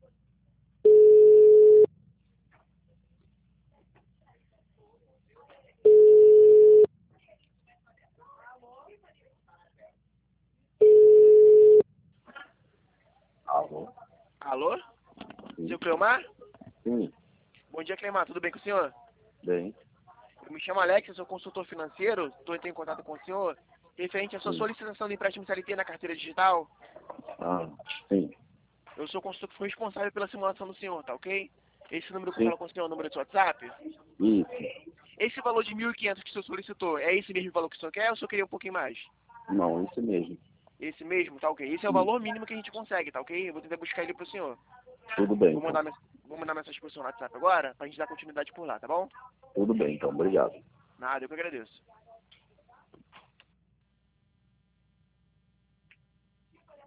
Alô? Alô? Sim. Seu Cleomar? Sim, Bom dia, Cleomar. Tudo bem com o senhor? bem. Eu me chamo Alex, eu sou consultor financeiro. Estou entrando em contato com o senhor referente à sua Sim. solicitação de empréstimo CLT na carteira digital. Ah, sim, Eu sou o consultor que foi responsável pela simulação do senhor, tá ok? Esse número que eu sim. falo com o senhor é o número do seu WhatsApp? Isso. Esse valor de 1.500 que o senhor solicitou, é esse mesmo valor que o senhor quer ou o senhor queria um pouquinho mais? Não, isso mesmo. Esse mesmo, tá ok? Esse é o valor mínimo que a gente consegue, tá ok? Eu vou tentar buscar ele pro senhor. Tudo bem, Vou então. mandar, vou mandar mensagem pro senhor no WhatsApp agora, pra gente dar continuidade por lá, tá bom? Tudo bem, então. Obrigado. Nada, eu que agradeço.